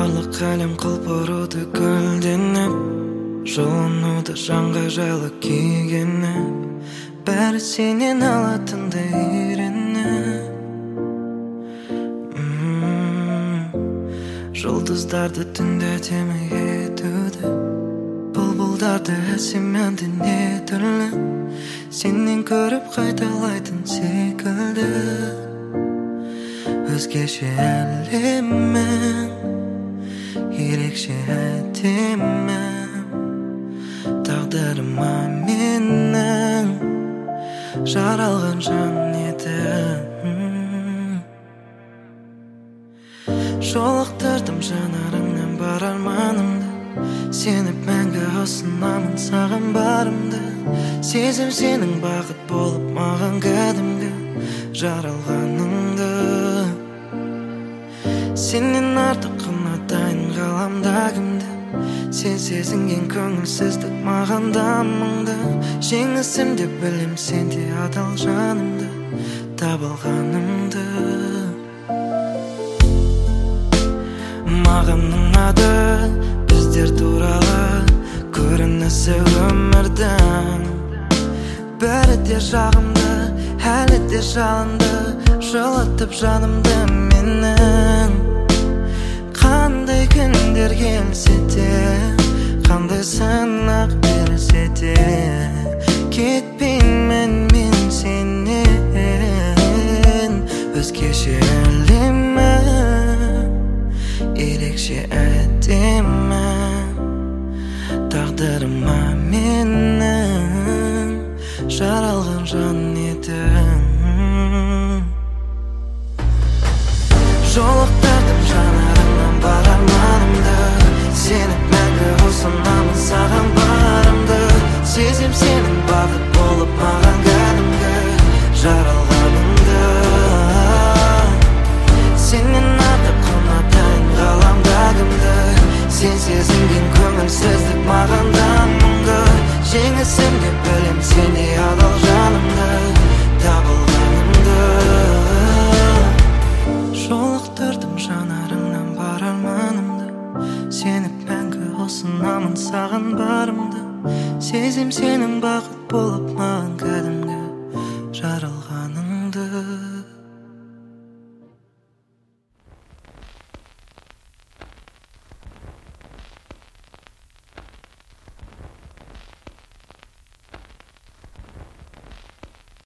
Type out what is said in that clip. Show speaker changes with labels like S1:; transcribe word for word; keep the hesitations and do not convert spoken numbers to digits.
S1: барлық әлем құлпыруды гүлденіп, жылынуды жанға жайлы күйгеніп, бәрі сенен алатынды үйреніп. Жұлдыздарды түнде әдемі етуді, бұлбұлдарды әсем әнді не түрлі, сенен көріп қайталайтын секілді. Өзгеше әлемің, ерекше әдемім, тағдырыма менің жаралған жан едің. Жолықтырдым жанарыңнан бар арманымды, сеніп мәңгі ұсынамын саған барымды. Сезім сенің бақыт болып маған кәдімгі жаралғаныңды. Сенен артық ұнатайын ғаламда кімді, сен сезінген көңілсіздік маған да мұңды. Жеңісім деп білем сенде адал жанымды, табылғанымды. Маған ұнады біздер туралы көрінісі өмірдің, бәрі де жағымды, әлі де жалынды, жылытып жанымды менің. Қандай күндер келсе де, қандай сынақ берсе де, кетпеймін мен сенен. Өзгеше әлемім, ерекше әдемім, тағдырыма менің жаралған жан